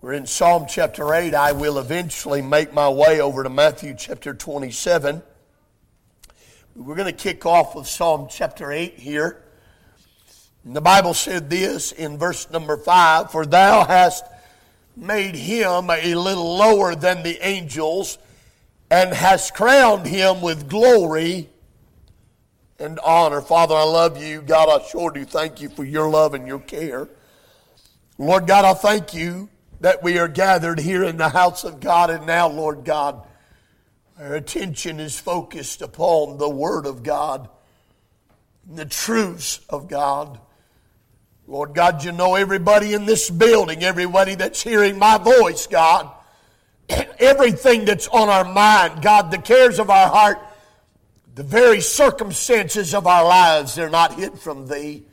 We're in Psalm chapter 8. I will eventually make my way over to Matthew chapter 27. We're going to kick off with Psalm chapter 8 here. And the Bible said this in verse number 5, "For thou hast made him a little lower than the angels, and hast crowned him with glory and honor." Father, I love you. God, I sure do thank you for your love and your care. Lord God, I thank you that we are gathered here in the house of God. And now, Lord God, our attention is focused upon the Word of God, the truths of God. Lord God, you know everybody in this building, everybody that's hearing my voice, God, everything that's on our mind, God, the cares of our heart, the very circumstances of our lives, they're not hid from Thee.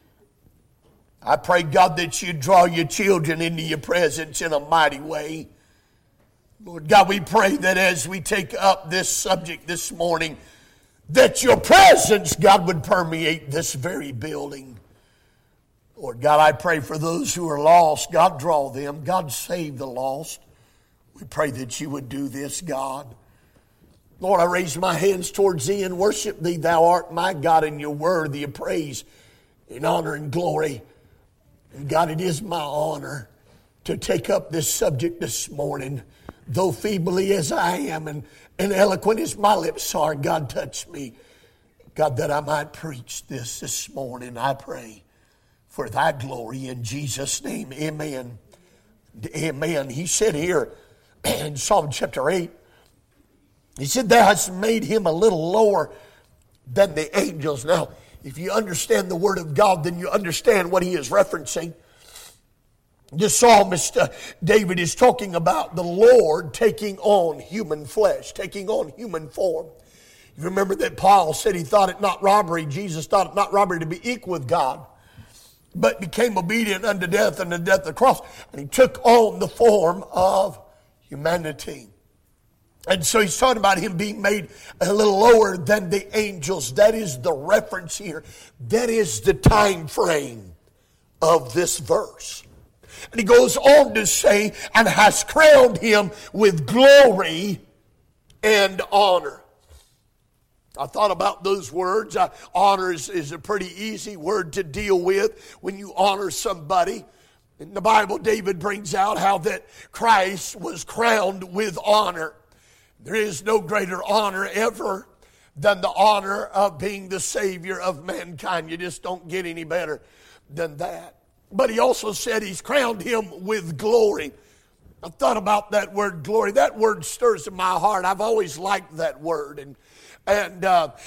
I pray, God, that you draw your children into your presence in a mighty way. Lord God, we pray that as we take up this subject this morning, that your presence, God, would permeate this very building. Lord God, I pray for those who are lost. God, draw them. God, save the lost. We pray that you would do this, God. Lord, I raise my hands towards Thee and worship Thee. Thou art my God, and You're worthy of praise and honor and glory. And God, it is my honor to take up this subject this morning. Though feebly as I am and eloquent as my lips are, God, touch me. God, that I might preach this morning, I pray, for Thy glory in Jesus' name. Amen. Amen. He said here in Psalm chapter 8, he said, "Thou hast made him a little lower than the angels." Now, if you understand the Word of God, then you understand what he is referencing. The psalmist David is talking about the Lord taking on human flesh, taking on human form. You remember that Paul said he thought it not robbery, Jesus thought it not robbery to be equal with God, but became obedient unto death and the death of the cross. And he took on the form of humanity. And so he's talking about him being made a little lower than the angels. That is the reference here. That is the time frame of this verse. And he goes on to say, "and has crowned him with glory and honor." I thought about those words. Honor is a pretty easy word to deal with when you honor somebody. In the Bible, David brings out how that Christ was crowned with honor. There is no greater honor ever than the honor of being the Savior of mankind. You just don't get any better than that. But he also said he's crowned him with glory. I thought about that word glory. That word stirs in my heart. I've always liked that word. And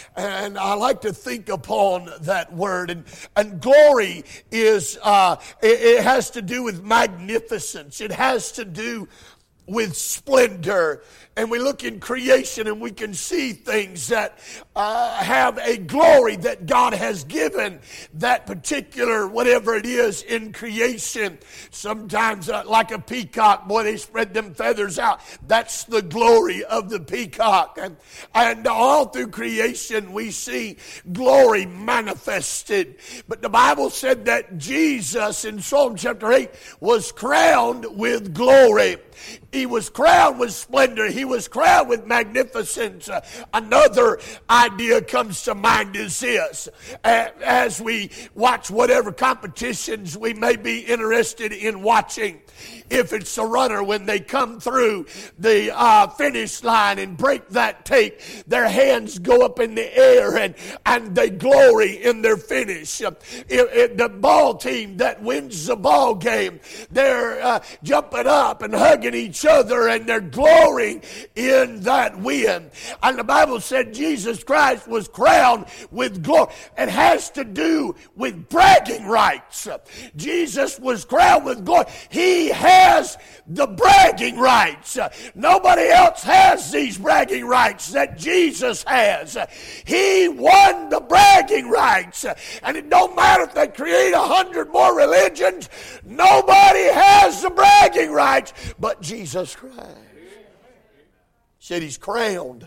I like to think upon that word. And glory is, it has to do with magnificence. It has to do with splendor. And we look in creation and we can see things that have a glory that God has given that particular whatever it is in creation. Sometimes like a peacock, boy, they spread them feathers out. That's the glory of the peacock. And all through creation we see glory manifested. But the Bible said that Jesus in Psalm chapter 8 was crowned with glory. He was crowned with splendor. He was crowned with magnificence. Another idea comes to mind is this. As we watch whatever competitions we may be interested in watching, if it's a runner, when they come through the finish line and break that tape, their hands go up in the air and they glory in their finish. If the ball team that wins the ball game, they're jumping up and hugging each other and they're glorying in that win. And the Bible said Jesus Christ was crowned with glory. It has to do with bragging rights. Jesus was crowned with glory. He has the bragging rights. Nobody else has these bragging rights that Jesus has. He won the bragging rights. And it don't matter if they create 100 more religions, nobody has the bragging rights but Jesus Christ. Said he's crowned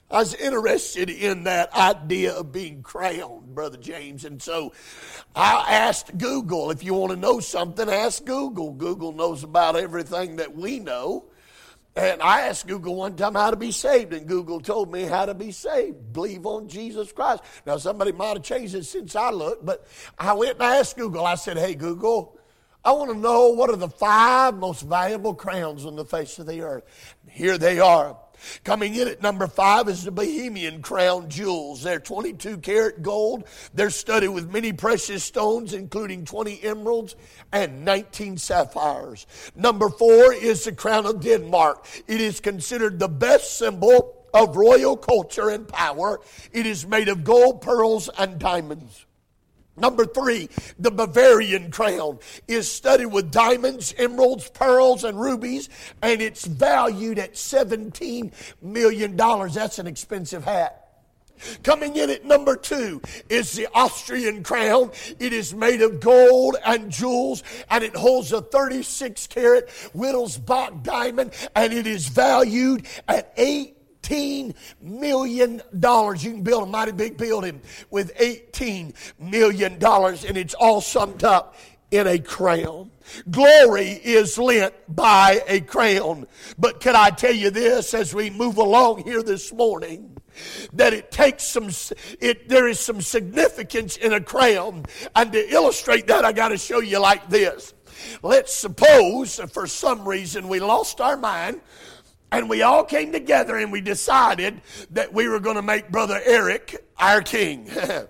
I was interested in that idea of being crowned, Brother James. And so I asked Google, if you want to know something, ask Google. Google knows about everything that we know. And I asked Google one time how to be saved, and Google told me how to be saved. Believe on Jesus Christ. Now, somebody might have changed it since I looked, but I went and asked Google. I said, hey, Google, I want to know what are the 5 most valuable crowns on the face of the earth. Here they are. Coming in at number 5 is the Bohemian crown jewels. They're 22 karat gold. They're studded with many precious stones, including 20 emeralds and 19 sapphires. Number 4 is the crown of Denmark. It is considered the best symbol of royal culture and power. It is made of gold, pearls, and diamonds. Number 3, the Bavarian crown is studded with diamonds, emeralds, pearls, and rubies, and it's valued at $17 million. That's an expensive hat. Coming in at number 2 is the Austrian crown. It is made of gold and jewels, and it holds a 36-karat Wittelsbach diamond, and it is valued at $18 million. You can build a mighty big building with $18 million, and it's all summed up in a crown. Glory is lent by a crown. But can I tell you this as we move along here this morning, that it takes there is some significance in a crown. And to illustrate that, I got to show you like this. Let's suppose for some reason we lost our mind, and we all came together and we decided that we were going to make Brother Eric our king.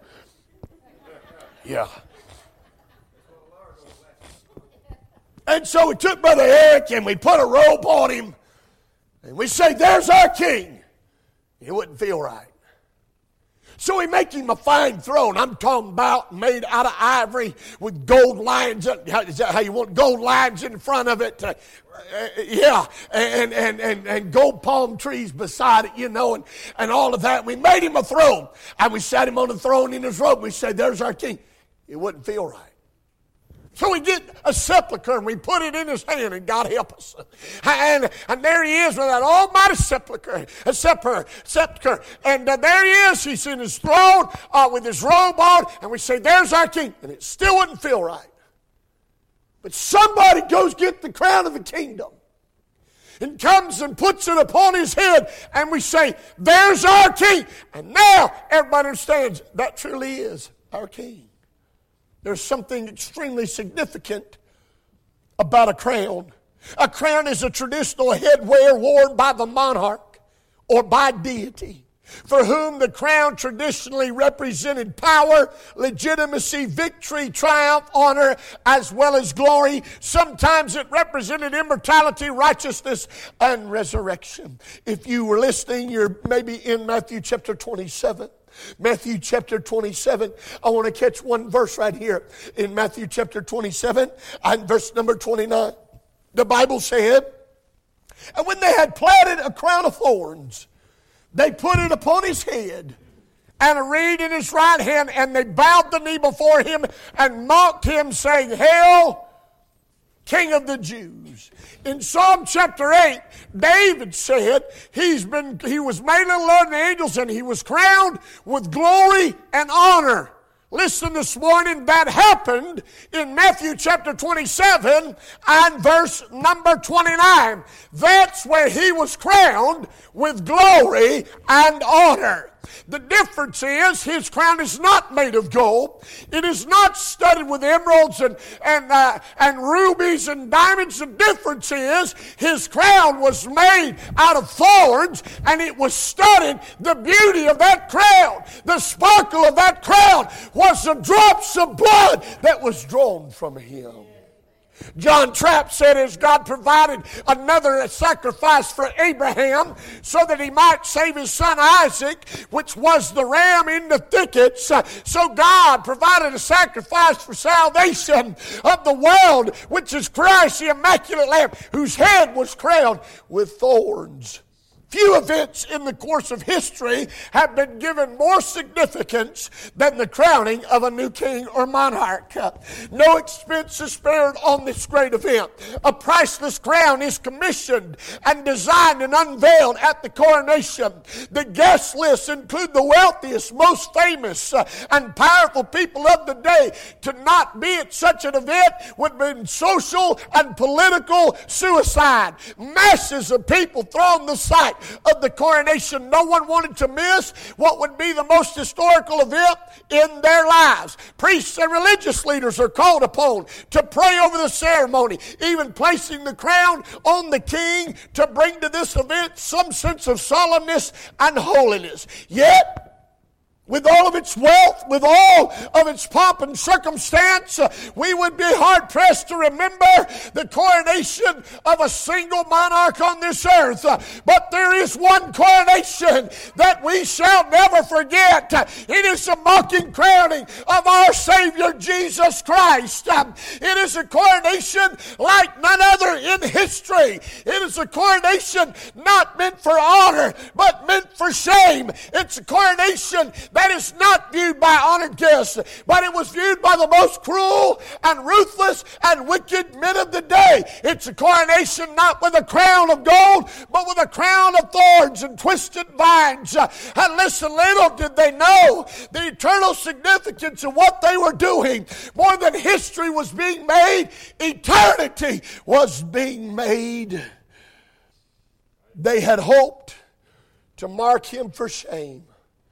Yeah. And so we took Brother Eric and we put a robe on him, and we say, there's our king. It wouldn't feel right. So we make him a fine throne. I'm talking about made out of ivory with gold lions. Is that how you want gold lions in front of it? Yeah, and gold palm trees beside it, and all of that. We made him a throne, and we sat him on the throne in his robe. We said, there's our king. It wouldn't feel right. So we get a sepulcher and we put it in his hand, and God help us. And there he is with that almighty sepulcher. And there he is. He's in his throne with his robe on, and we say, there's our king. And it still wouldn't feel right. But somebody goes get the crown of the kingdom and comes and puts it upon his head, and we say, there's our king. And now everybody understands that truly is our king. There's something extremely significant about a crown. A crown is a traditional headwear worn by the monarch or by deity, for whom the crown traditionally represented power, legitimacy, victory, triumph, honor, as well as glory. Sometimes it represented immortality, righteousness, and resurrection. If you were listening, you're maybe in Matthew chapter 27. Matthew chapter 27. I want to catch one verse right here in Matthew chapter 27 and verse number 29. The Bible said, and when they had platted a crown of thorns, they put it upon his head and a reed in his right hand, and they bowed the knee before him and mocked him, saying, Hail, King of the Jews. In Psalm chapter 8, David said he was made little lower than the angels, and he was crowned with glory and honor. Listen this morning, that happened in Matthew chapter 27 and verse number 29. That's where he was crowned with glory and honor. The difference is his crown is not made of gold. It is not studded with emeralds and rubies and diamonds. The difference is his crown was made out of thorns, and it was studded. The beauty of that crown, the sparkle of that crown, was the drops of blood that was drawn from him. John Trapp said, as God provided another sacrifice for Abraham so that he might save his son Isaac, which was the ram in the thickets, so God provided a sacrifice for salvation of the world, which is Christ, the immaculate Lamb, whose head was crowned with thorns. Few events in the course of history have been given more significance than the crowning of a new king or monarch. No expense is spared on this great event. A priceless crown is commissioned and designed and unveiled at the coronation. The guest lists include the wealthiest, most famous, and powerful people of the day. To not be at such an event would mean social and political suicide. Masses of people thronged the site of the coronation. No one wanted to miss what would be the most historical event in their lives. Priests and religious leaders are called upon to pray over the ceremony, even placing the crown on the king to bring to this event some sense of solemnness and holiness. Yet, with all of its wealth, with all of its pomp and circumstance, we would be hard-pressed to remember the coronation of a single monarch on this earth. But there is one coronation that we shall never forget. It is the mocking crowning of our Savior Jesus Christ. It is a coronation like none other in history. It is a coronation not meant for honor, but meant for shame. It's a coronation that is not viewed by honored guests, but it was viewed by the most cruel and ruthless and wicked men of the day. It's a coronation not with a crown of gold, but with a crown of thorns and twisted vines. And listen, little did they know the eternal significance of what they were doing. More than history was being made, eternity was being made. They had hoped to mark him for shame,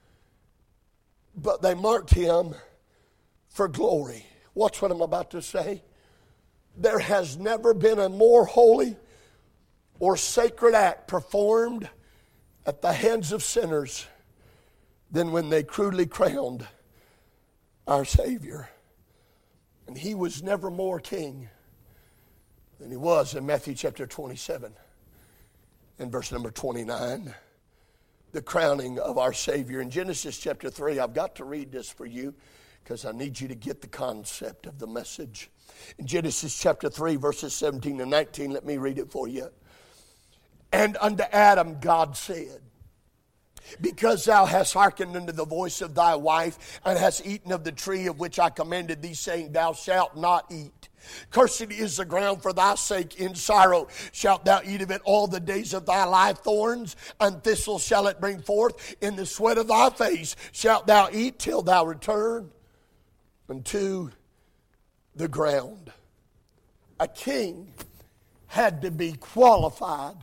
but they marked him for glory. Watch what I'm about to say. There has never been a more holy or sacred act performed at the hands of sinners than when they crudely crowned our Savior. And he was never more king than he was in Matthew chapter 27 and verse number 29. The crowning of our Savior. In Genesis chapter 3, I've got to read this for you because I need you to get the concept of the message. In Genesis chapter 3, verses 17 and 19, let me read it for you. And unto Adam God said, because thou hast hearkened unto the voice of thy wife, and hast eaten of the tree of which I commanded thee, saying, thou shalt not eat. Cursed is the ground for thy sake, in sorrow shalt thou eat of it all the days of thy life. Thorns and thistles shall it bring forth. In the sweat of thy face shalt thou eat till thou return unto the ground. A king had to be qualified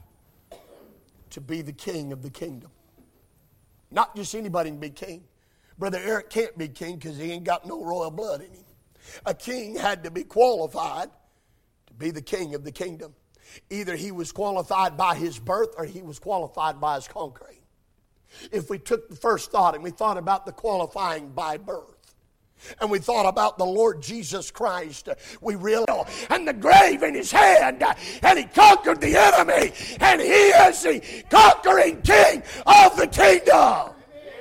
to be the king of the kingdom. Not just anybody can be king. Brother Eric can't be king because he ain't got no royal blood in him. A king had to be qualified to be the king of the kingdom. Either he was qualified by his birth or he was qualified by his conquering. If we took the first thought and we thought about the qualifying by birth, and we thought about the Lord Jesus Christ, we realized, and the grave in his hand, and he conquered the enemy, and he is the conquering king of the kingdom.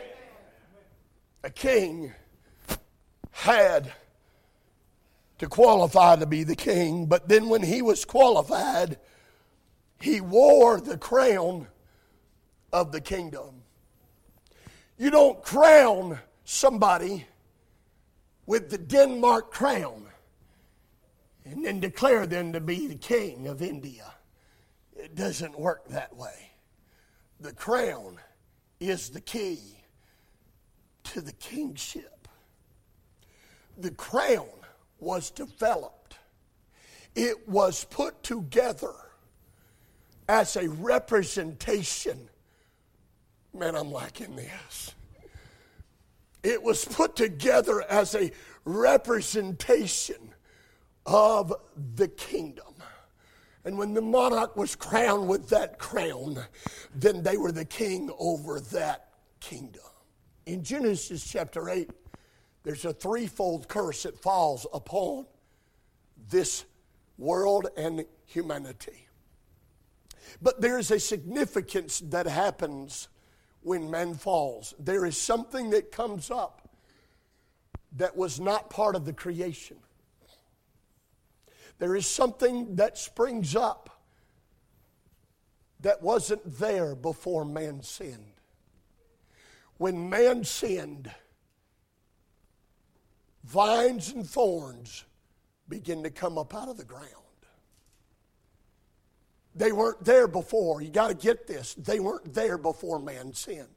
A king had to qualify to be the king, but then when he was qualified, he wore the crown of the kingdom. You don't crown somebody with the Denmark crown and then declare them to be the king of India. It doesn't work that way. The crown is the key to the kingship. The crown was developed. It was put together as a representation. Man, I'm liking this. It was put together as a representation of the kingdom. And when the monarch was crowned with that crown, then they were the king over that kingdom. In Genesis chapter 8, there's a threefold curse that falls upon this world and humanity. But there is a significance that happens when man falls. There is something that comes up that was not part of the creation. There is something that springs up that wasn't there before man sinned. When man sinned, vines and thorns begin to come up out of the ground. They weren't there before. You got to get this. They weren't there before man sinned.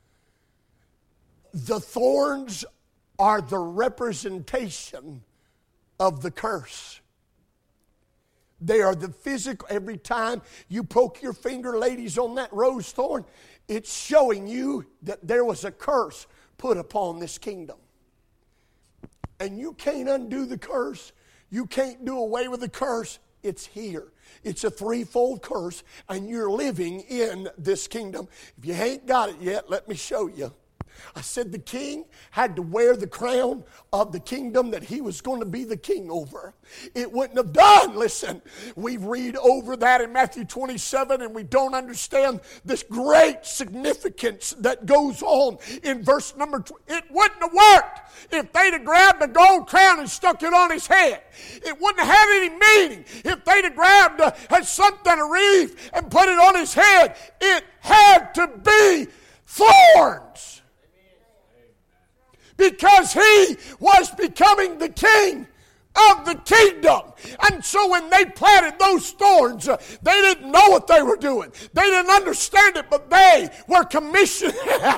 The thorns are the representation of the curse. They are the physical. Every time you poke your finger, ladies, on that rose thorn, it's showing you that there was a curse put upon this kingdom. And you can't undo the curse. You can't do away with the curse. It's here. It's a threefold curse, and you're living in this kingdom. If you ain't got it yet, let me show you. I said the king had to wear the crown of the kingdom that he was going to be the king over. It wouldn't have done. Listen, we read over that in Matthew 27 and we don't understand this great significance that goes on in verse number 2. It wouldn't have worked if they'd have grabbed a gold crown and stuck it on his head. It wouldn't have had any meaning if they'd have grabbed something, a wreath, and put it on his head. It had to be thorns. Because he was becoming the king of the kingdom. And so when they planted those thorns, they didn't know what they were doing. They didn't understand it, but they were commissioning.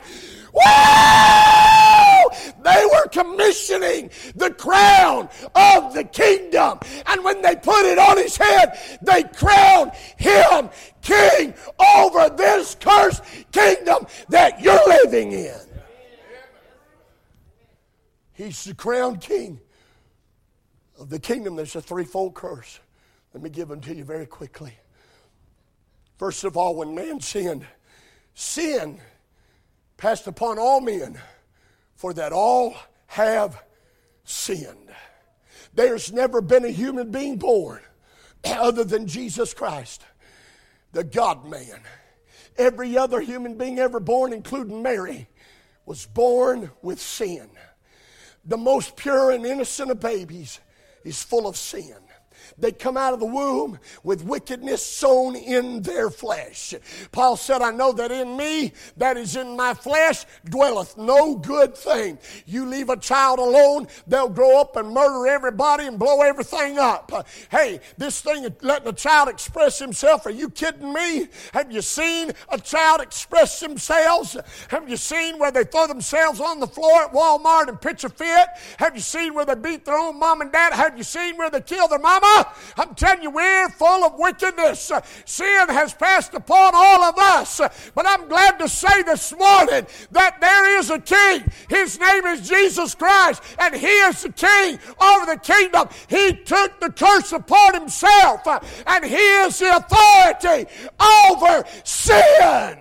Woo! They were commissioning the crown of the kingdom. And when they put it on his head, they crowned him king over this cursed kingdom that you're living in. He's the crowned king of the kingdom. There's a threefold curse. Let me give them to you very quickly. First of all, when man sinned, sin passed upon all men, for that all have sinned. There's never been a human being born other than Jesus Christ, the God-man. Every other human being ever born, including Mary, was born with sin. The most pure and innocent of babies is full of sin. They come out of the womb with wickedness sown in their flesh. Paul said, I know that in me, that is in my flesh, dwelleth no good thing. You leave a child alone, they'll grow up and murder everybody and blow everything up. Hey, this thing of letting a child express himself, are you kidding me? Have you seen a child express themselves? Have you seen where they throw themselves on the floor at Walmart and pitch a fit? Have you seen where they beat their own mom and dad? Have you seen where they kill their mama? I'm telling you, we're full of wickedness. Sin has passed upon all of us. But I'm glad to say this morning that there is a king. His name is Jesus Christ, and he is the king over the kingdom. He took the curse upon himself, and he is the authority over sin.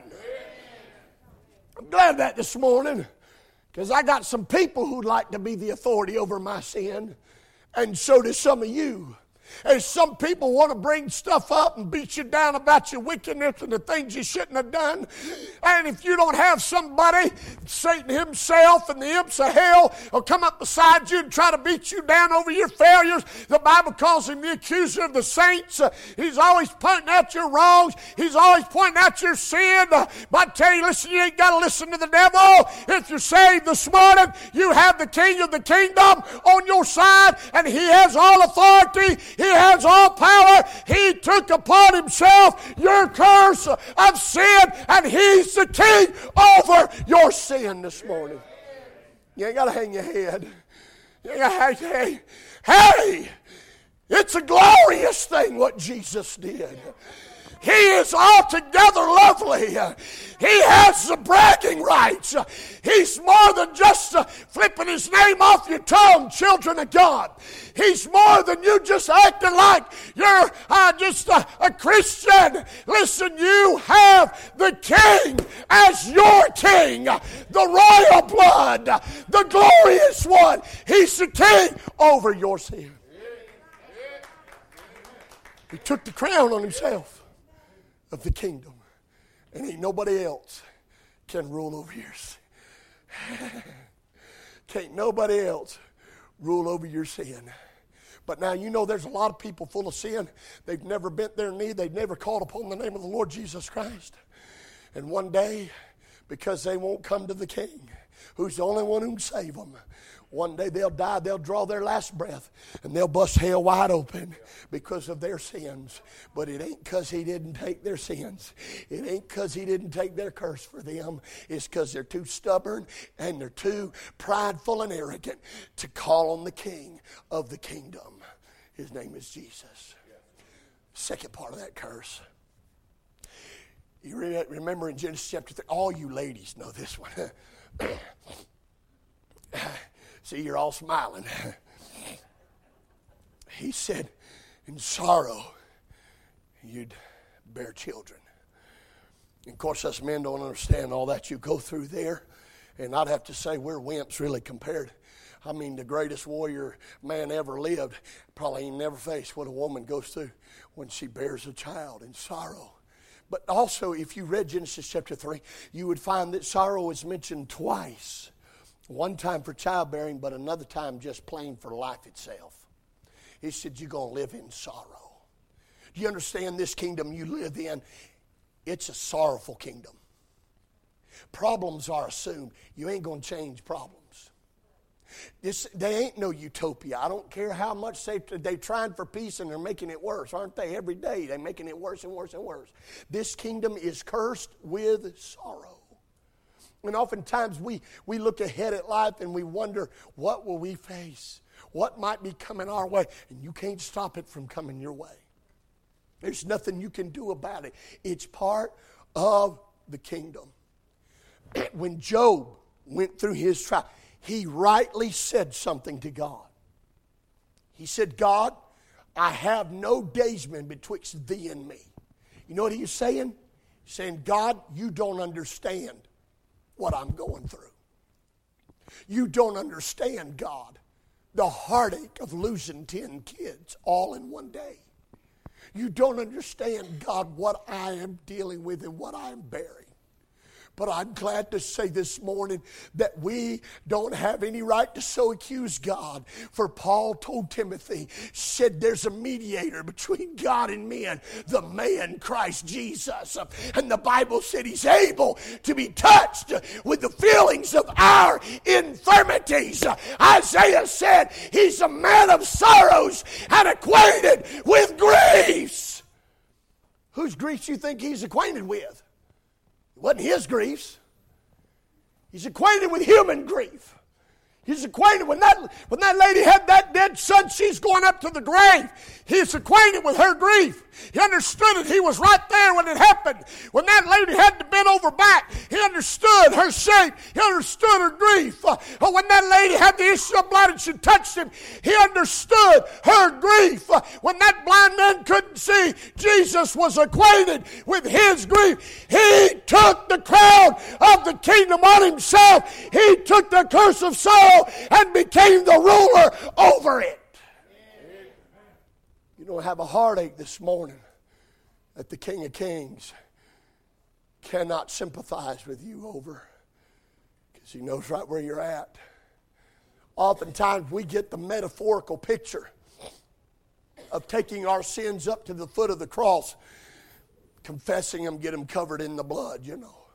I'm glad that this morning, because I got some people who'd like to be the authority over my sin, and so do some of you. And some people want to bring stuff up and beat you down about your wickedness and the things you shouldn't have done. And if you don't have somebody, Satan himself and the imps of hell will come up beside you and try to beat you down over your failures. The Bible calls him the accuser of the saints. He's always pointing out your wrongs. He's always pointing out your sin. But I tell you, listen, you ain't got to listen to the devil. If you're saved this morning, you have the king of the kingdom on your side, and he has all authority. He has all power. He took upon himself your curse of sin, and he's the king over your sin this morning. You ain't got to hang your head. You ain't got to hang your head. Hey, it's a glorious thing what Jesus did. He is altogether lovely. He has the bragging rights. He's more than just flipping his name off your tongue, children of God. He's more than you just acting like you're just a Christian. Listen, you have the King as your King, the royal blood, the glorious one. He's the King over your sin. He took the crown on himself of the kingdom, and ain't nobody else can rule over yours. Can't nobody else rule over your sin. But now you know there's a lot of people full of sin. They've never bent their knee. They've never called upon the name of the Lord Jesus Christ. And one day, because they won't come to the King, who's the only one who can save them, one day they'll die, they'll draw their last breath, and they'll bust hell wide open because of their sins. But it ain't because he didn't take their sins. It ain't because he didn't take their curse for them. It's because they're too stubborn and they're too prideful and arrogant to call on the King of the kingdom. His name is Jesus. Second part of that curse. You remember in Genesis chapter 3, all you ladies know this one. See, you're all smiling. He said, in sorrow, you'd bear children. And of course, us men don't understand all that you go through there. And I'd have to say we're wimps really compared. I mean, the greatest warrior man ever lived probably ain't never faced what a woman goes through when she bears a child in sorrow. But also, if you read Genesis chapter 3, you would find that sorrow is mentioned twice. One time for childbearing, but another time just plain for life itself. He said, you're going to live in sorrow. Do you understand this kingdom you live in? It's a sorrowful kingdom. Problems are assumed. You ain't going to change problems. They ain't no utopia. I don't care how much they're trying for peace and they're making it worse, aren't they? Every day they're making it worse and worse and worse. This kingdom is cursed with sorrow. And oftentimes we look ahead at life and we wonder, what will we face? What might be coming our way? And you can't stop it from coming your way. There's nothing you can do about it. It's part of the kingdom. When Job went through his trial, he rightly said something to God. He said, God, I have no daysman betwixt thee and me. You know what he's saying? He's saying, God, you don't understand what I'm going through. You don't understand, God, the heartache of losing 10 kids all in one day. You don't understand, God, what I am dealing with and what I am bearing. But I'm glad to say this morning that we don't have any right to so accuse God. For Paul told Timothy, said there's a mediator between God and men, the man Christ Jesus. And the Bible said he's able to be touched with the feelings of our infirmities. Isaiah said he's a man of sorrows and acquainted with griefs. Whose griefs you think he's acquainted with? It wasn't his griefs. He's acquainted with human grief. He's acquainted when that lady had that dead son, she's going up to the grave. He's acquainted with her grief. He understood it. He was right there when it happened. When that lady had to bend over back, he understood her shape. He understood her grief. When that lady had the issue of blood and she touched him, he understood her grief. When that blind man couldn't see, Jesus was acquainted with his grief. He took the crown of the kingdom on himself. He took the curse of sorrow and became the ruler over it. You don't have a heartache this morning that the King of Kings cannot sympathize with you over, because he knows right where you're at. Oftentimes we get the metaphorical picture of taking our sins up to the foot of the cross, confessing them, get them covered in the blood, you know.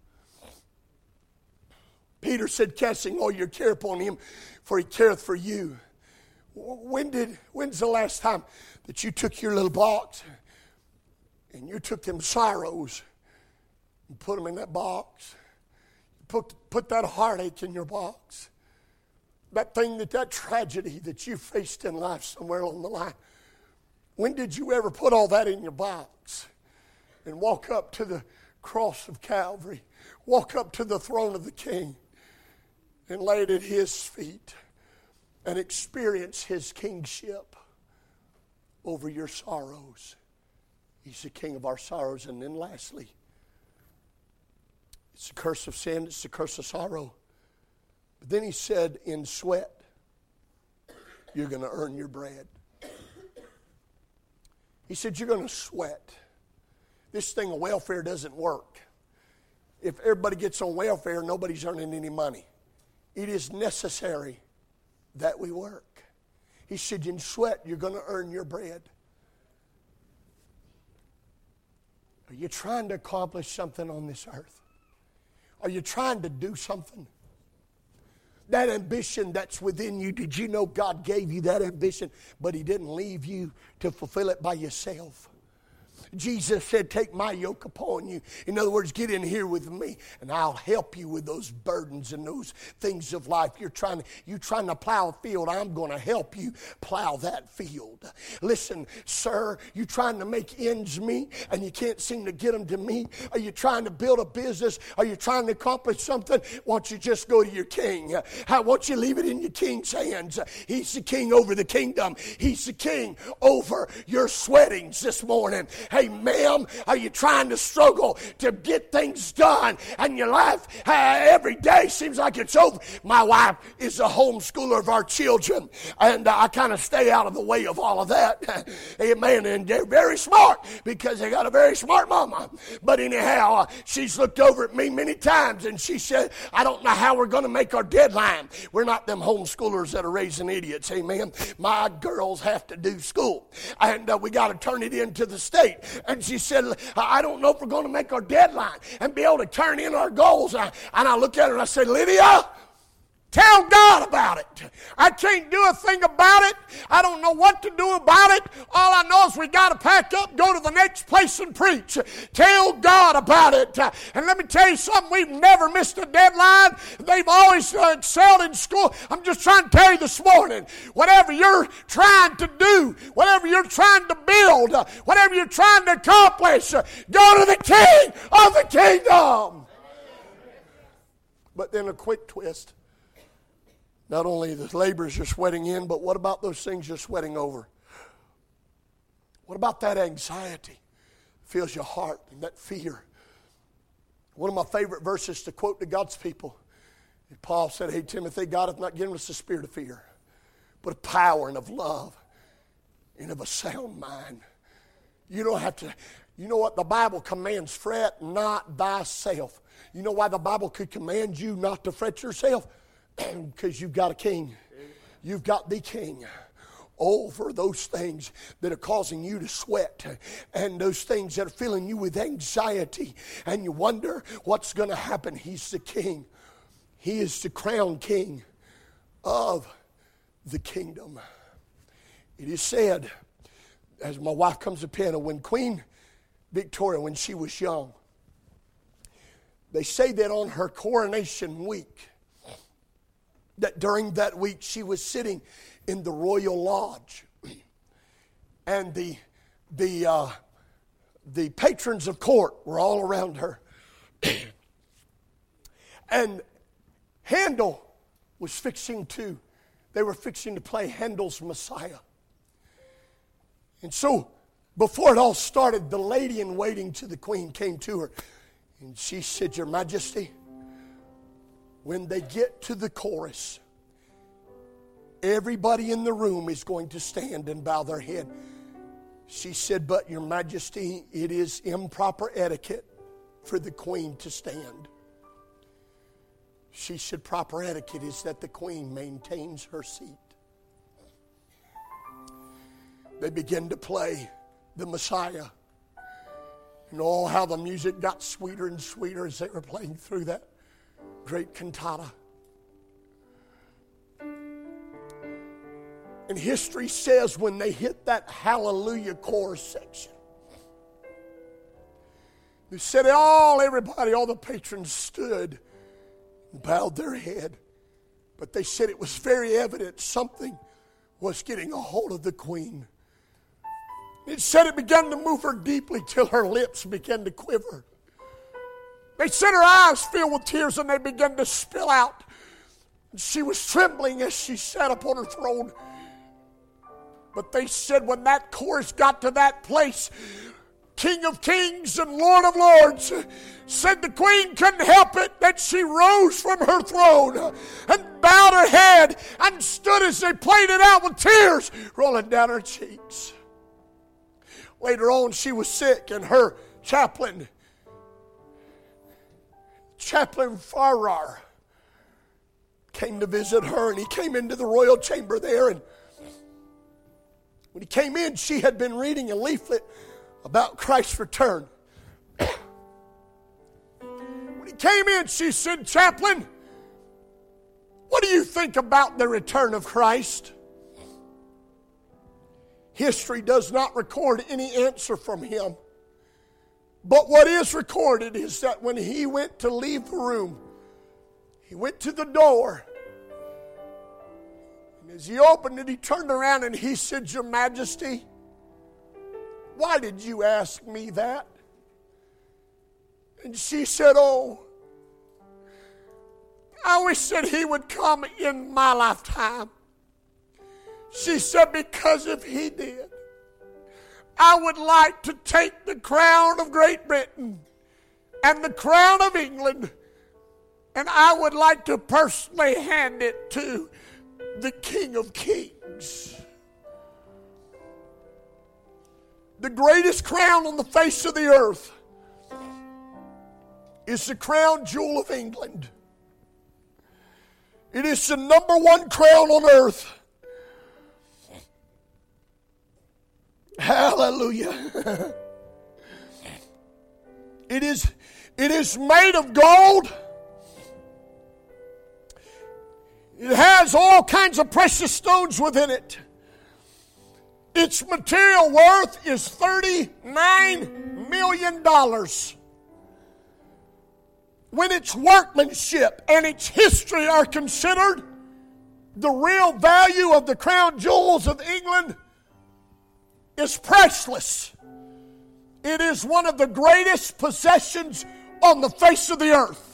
Peter said, casting all your care upon him, for he careth for you. When's the last time that you took your little box and you took them sorrows and put them in that box? Put that heartache in your box. That thing, that tragedy that you faced in life somewhere along the line. When did you ever put all that in your box and walk up to the cross of Calvary, walk up to the throne of the King and lay it at his feet and experience his kingship over your sorrows? He's the king of our sorrows. And then lastly, it's the curse of sin, it's the curse of sorrow. But then he said, in sweat, you're going to earn your bread. He said, you're going to sweat. This thing of welfare doesn't work. If everybody gets on welfare, nobody's earning any money. It is necessary that we work. He said, in sweat, you're going to earn your bread. Are you trying to accomplish something on this earth? Are you trying to do something? That ambition that's within you, did you know God gave you that ambition, but He didn't leave you to fulfill it by yourself? Jesus said, take my yoke upon you. In other words, get in here with me and I'll help you with those burdens and those things of life. You're trying to plow a field. I'm going to help you plow that field. Listen, sir, you trying to make ends meet and you can't seem to get them to meet? Are you trying to build a business? Are you trying to accomplish something? Why don't you just go to your king? Why don't you leave it in your king's hands? He's the king over the kingdom. He's the king over your sweatings this morning. Hey, ma'am, are you trying to struggle to get things done? And your life every day seems like it's over. My wife is a homeschooler of our children, and I kind of stay out of the way of all of that. Amen. And they're very smart because they got a very smart mama. But anyhow, she's looked over at me many times, and she said, I don't know how we're going to make our deadline. We're not them homeschoolers that are raising idiots. Amen. My girls have to do school, and we got to turn it into the state. And she said, I don't know if we're going to make our deadline and be able to turn in our goals. And I look at her and I said, Lydia, tell God about it. I can't do a thing about it. I don't know what to do about it. All I know is we got to pack up, go to the next place and preach. Tell God about it. And let me tell you something, we've never missed a deadline. They've always excelled in school. I'm just trying to tell you this morning, whatever you're trying to do, whatever you're trying to build, whatever you're trying to accomplish, go to the King of the kingdom. But then a quick twist. Not only the labors you're sweating in, but what about those things you're sweating over? What about that anxiety fills your heart and that fear? One of my favorite verses to quote to God's people, Paul said, hey, Timothy, God hath not given us the spirit of fear, but of power and of love and of a sound mind. You don't have to, you know what? The Bible commands, fret not thyself. You know why the Bible could command you not to fret yourself? Because you've got a king. You've got the king over those things that are causing you to sweat and those things that are filling you with anxiety. And you wonder what's going to happen. He's the king. He is the crowned king of the kingdom. It is said, as my wife comes to piano, when Queen Victoria, when she was young, they say that on her coronation week, that during that week she was sitting in the royal lodge, and the patrons of court were all around her, and Handel was fixing to play Handel's Messiah. And so before it all started, the lady in waiting to the queen came to her, and she said, Your Majesty, when they get to the chorus, everybody in the room is going to stand and bow their head. She said, but Your Majesty, it is improper etiquette for the queen to stand. She said, proper etiquette is that the queen maintains her seat. They began to play the Messiah. And oh, how the music got sweeter and sweeter as they were playing through that great cantata. And history says when they hit that hallelujah chorus section, they said all the patrons stood and bowed their head. But they said it was very evident something was getting a hold of the queen. It said it began to move her deeply till her lips began to quiver. They said her eyes filled with tears and they began to spill out. And she was trembling as she sat upon her throne. But they said when that chorus got to that place, King of Kings and Lord of Lords said the queen couldn't help it, that she rose from her throne and bowed her head and stood as they played it out with tears rolling down her cheeks. Later on, she was sick, and her chaplain Farrar, came to visit her, and he came into the royal chamber there, and When he came in, she had been reading a leaflet about Christ's return. When he came in, she said, "Chaplain, what do you think about the return of Christ?" History does not record any answer from him. But what is recorded is that when he went to leave the room, he went to the door. And as he opened it, he turned around and he said, "Your Majesty, why did you ask me that?" And she said, "Oh, I wish that he would come in my lifetime." She said, "Because if he did, I would like to take the crown of Great Britain and the crown of England, and I would like to personally hand it to the King of Kings." The greatest crown on the face of the earth is the crown jewel of England. It is the number one crown on earth. Hallelujah. It is made of gold. It has all kinds of precious stones within it. Its material worth is $39 million. When its workmanship and its history are considered, the real value of the crown jewels of England is priceless. It is one of the greatest possessions on the face of the earth.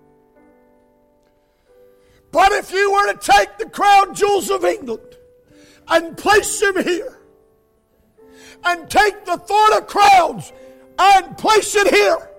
But if you were to take the crown jewels of England and place them here, and take the thorn of crowns and place it here,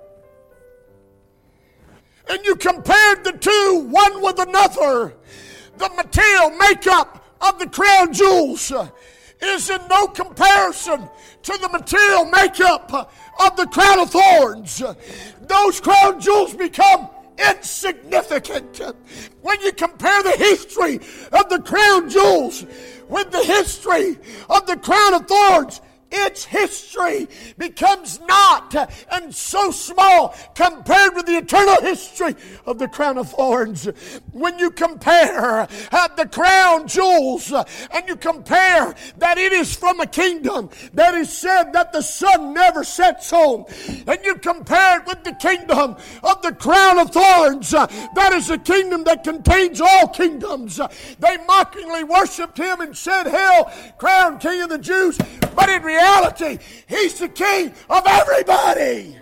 and you compared the two one with another, the material makeup of the crown jewels is in no comparison to the material makeup of the crown of thorns. Those crown jewels become insignificant when you compare the history of the crown jewels with the history of the crown of thorns. Its history becomes naught and so small compared with the eternal history of the crown of thorns. When you compare the crown jewels and you compare that it is from a kingdom that is said that the sun never sets on, and you compare it with the kingdom of the crown of thorns, that is a kingdom that contains all kingdoms. They mockingly worshipped him and said, "Hail, crown king of the Jews." But in reality, he's the king of everybody.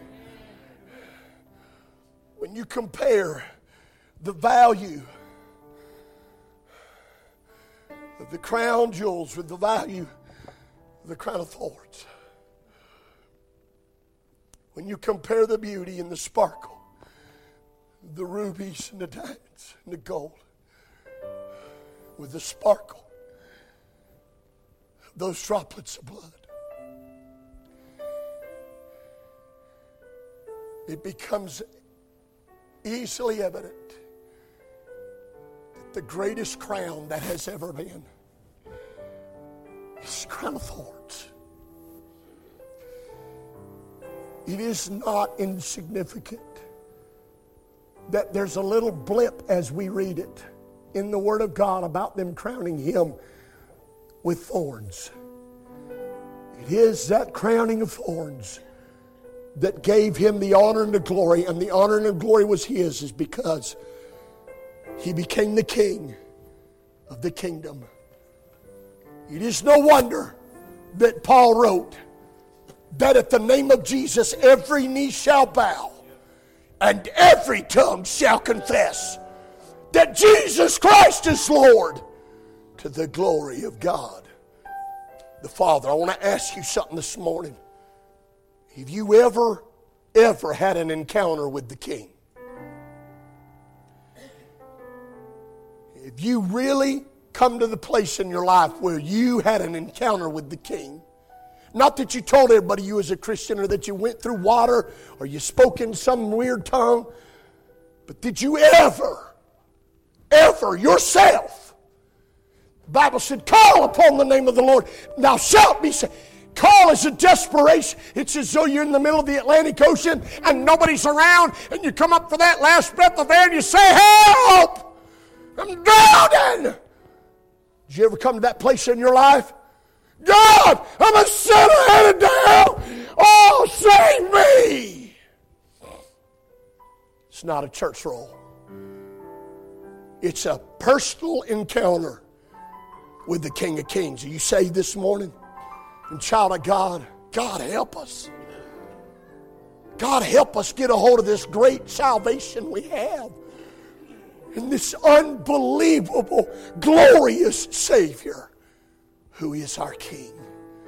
When you compare the value of the crown jewels with the value of the crown of thorns, when you compare the beauty and the sparkle, the rubies and the diamonds and the gold, with the sparkle, those droplets of blood, it becomes easily evident that the greatest crown that has ever been is the crown of thorns. It is not insignificant that there's a little blip as we read it in the Word of God about them crowning him with thorns. It is that crowning of thorns that gave him the honor and the glory, and the honor and the glory was his is because he became the king of the kingdom. It is no wonder that Paul wrote that at the name of Jesus every knee shall bow and every tongue shall confess that Jesus Christ is Lord, to the glory of God the Father. I want to ask you something this morning. Have you ever had an encounter with the King? Have you really come to the place in your life where you had an encounter with the King? Not that you told everybody you was a Christian, or that you went through water, or you spoke in some weird tongue, but did you ever yourself The Bible said, call upon the name of the Lord, and thou shalt be saved. Call is a desperation. It's as though you're in the middle of the Atlantic Ocean and nobody's around, and you come up for that last breath of air and you say, help! I'm drowning! Did you ever come to that place in your life? God, I'm a sinner headed to hell. Oh, save me! It's not a church roll. It's a personal encounter with the King of Kings. Are you saved this morning? And child of God, God help us. God help us get a hold of this great salvation we have. And this unbelievable, glorious Savior who is our King.